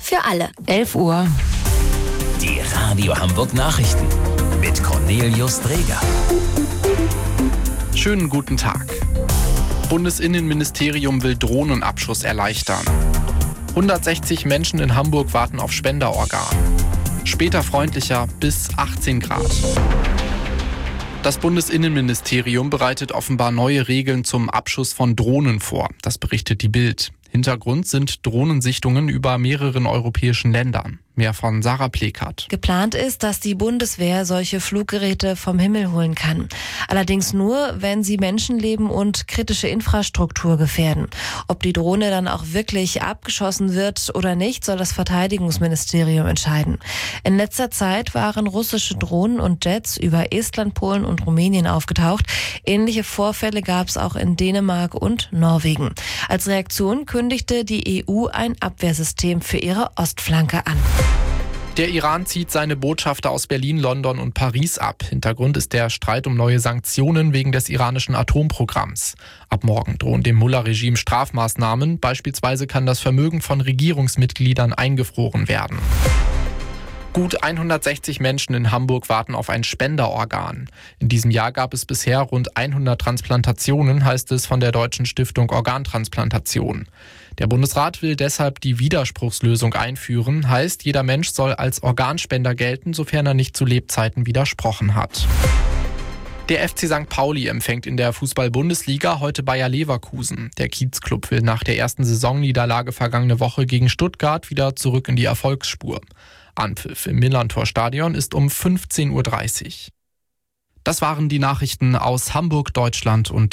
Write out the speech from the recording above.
für alle. 11 Uhr. Die Radio Hamburg Nachrichten mit Cornelius Dreger. Schönen guten Tag. Bundesinnenministerium will Drohnenabschuss erleichtern. 160 Menschen in Hamburg warten auf Spenderorgan. Später freundlicher bis 18 Grad. Das Bundesinnenministerium bereitet offenbar neue Regeln zum Abschuss von Drohnen vor. Das berichtet die Bild. Hintergrund sind Drohnensichtungen über mehreren europäischen Ländern. Mehr von Sarah Plekert. Geplant ist, dass die Bundeswehr solche Fluggeräte vom Himmel holen kann. Allerdings nur, wenn sie Menschenleben und kritische Infrastruktur gefährden. Ob die Drohne dann auch wirklich abgeschossen wird oder nicht, soll das Verteidigungsministerium entscheiden. In letzter Zeit waren russische Drohnen und Jets über Estland, Polen und Rumänien aufgetaucht. Ähnliche Vorfälle gab es auch in Dänemark und Norwegen. Als Reaktion kündigte die EU ein Abwehrsystem für ihre Ostflanke an. Der Iran zieht seine Botschafter aus Berlin, London und Paris ab. Hintergrund ist der Streit um neue Sanktionen wegen des iranischen Atomprogramms. Ab morgen drohen dem Mullah-Regime Strafmaßnahmen. Beispielsweise kann das Vermögen von Regierungsmitgliedern eingefroren werden. Gut 160 Menschen in Hamburg warten auf ein Spenderorgan. In diesem Jahr gab es bisher rund 100 Transplantationen, heißt es von der Deutschen Stiftung Organtransplantation. Der Bundesrat will deshalb die Widerspruchslösung einführen, heißt, jeder Mensch soll als Organspender gelten, sofern er nicht zu Lebzeiten widersprochen hat. Der FC St. Pauli empfängt in der Fußball-Bundesliga heute Bayer Leverkusen. Der Kiezclub will nach der ersten Saisonniederlage vergangene Woche gegen Stuttgart wieder zurück in die Erfolgsspur. Anpfiff im Millerntor-Stadion ist um 15:30 Uhr. Das waren die Nachrichten aus Hamburg, Deutschland und